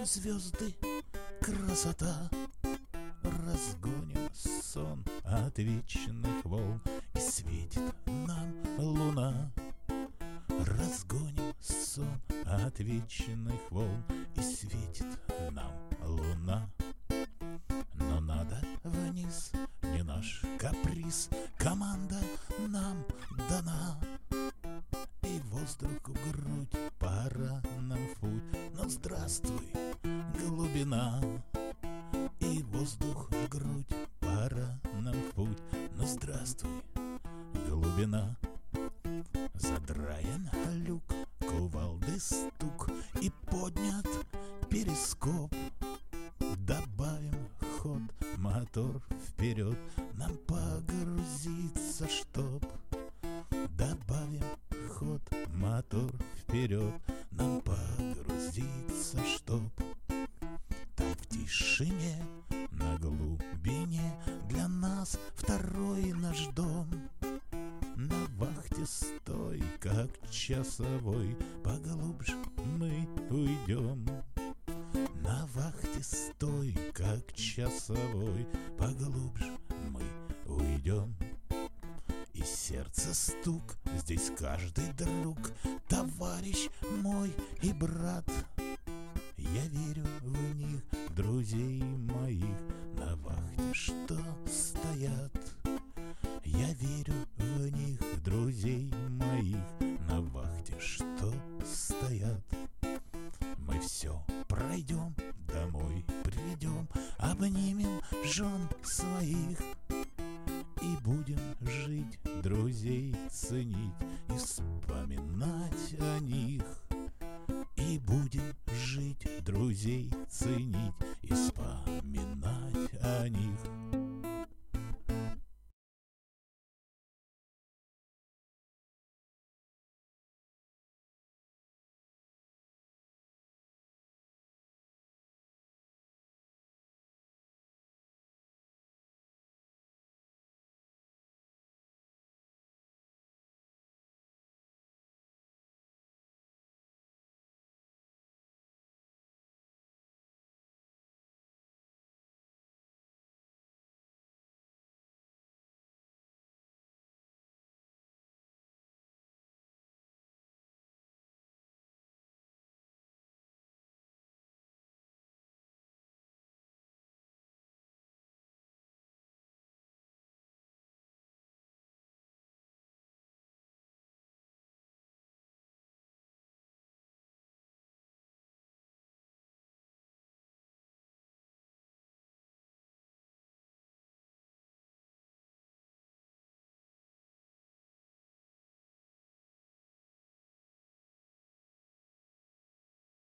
звезды, красота. Разгоним сон от вечных волн, и светит нам луна. Разгоним сон от вечных волн, и светит нам луна. Но надо вниз, не наш каприз, команда нам дана. И воздух в грудь, пора нам в путь. Но здравствуй, глубина. И воздух в грудь, пора нам в путь. Но здравствуй, глубина. Задраен люк, кувалды стук, и поднят перископ. Добавим ход, мотор вперед, нам погрузиться, чтоб. Добавим ход, мотор вперед, нам погрузиться, чтоб. Там в тишине, на глубине, для нас второй наш дом. На вахте стой, как часовой, поглубже мы уйдем. На вахте стой, как часовой, поглубже мы уйдем. И сердце стук, здесь каждый друг, товарищ мой и брат. Я верю в них, друзей моих, на вахте что стоят. Я верю в них, друзей моих, на вахте что стоят. Мы все пройдем, домой придем, обнимем жен своих и будем жить, друзей ценить,